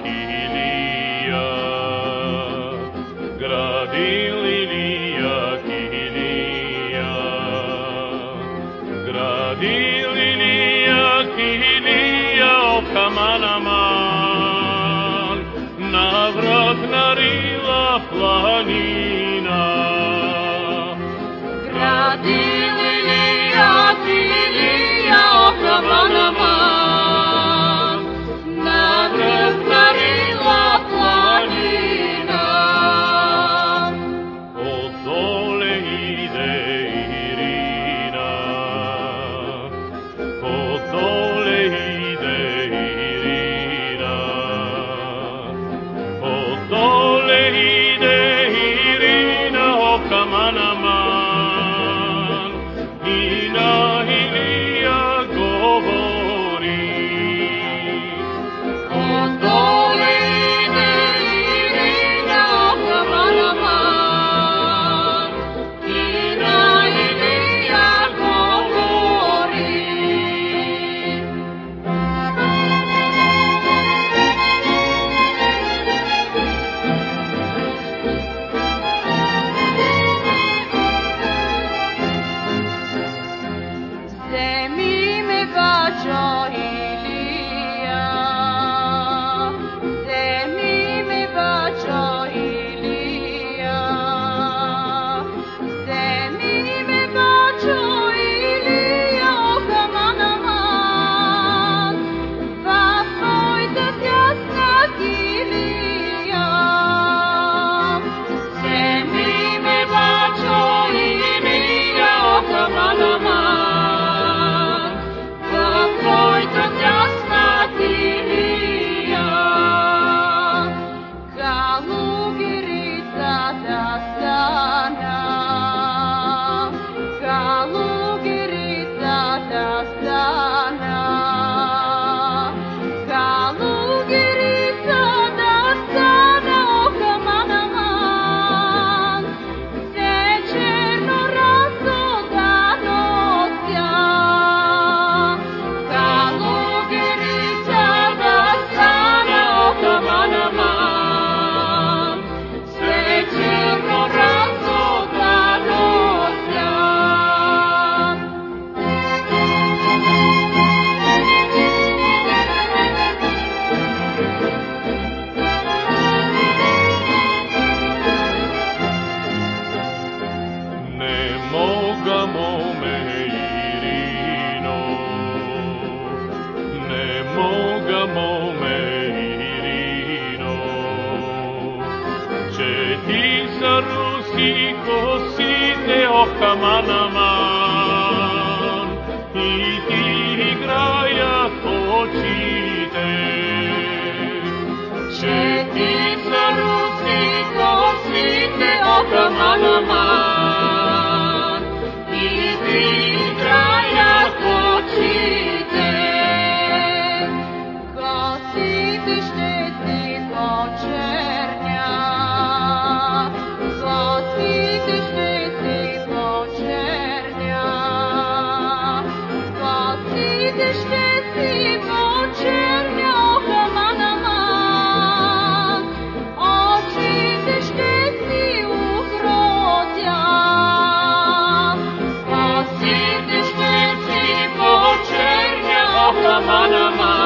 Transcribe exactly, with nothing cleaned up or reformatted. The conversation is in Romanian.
Ilija, gradi Ilija, Ilija, gradi Ilija, Ilija, o kamanaman, navrat narila planina. Gradi Ilija, Ilija, o kamanaman, navrat narila planina. Od dole ide Irina, od dole ide Irina, od dole ide Irina, o kamanaman, i na Ilija govori. Od dole ide Irina, o kamanaman, i na Ilija govori. Zemi me bacio Ilija, zemi me bacio Ilija, zemi me bacio Ilija, o kamanaman, va pojde tjasnak Ilija. Zemi me bacio Ilija, o kamanaman, va pojde tjasnak Ilija. Kalugirica da stana, kalugirica da stana, kalugirica da stana, o kamanaman, se černo razodano sja. Kalugirica da stana, o kamanaman, se černo razodano sja. Ne mogamo me Irino, ne mogamo me Irino, će ti za ruski kosite, o kamanaman, i ti igraja hoćite. Će ti za ruski kosite, o kamanaman, i ti igraja hoćite. Kositi šteti počernja, kositi šteti počernja, kositi šteti počernja, o kamanaman, očiti šteti ugrozja. Kositi šteti počernja, o kamanaman,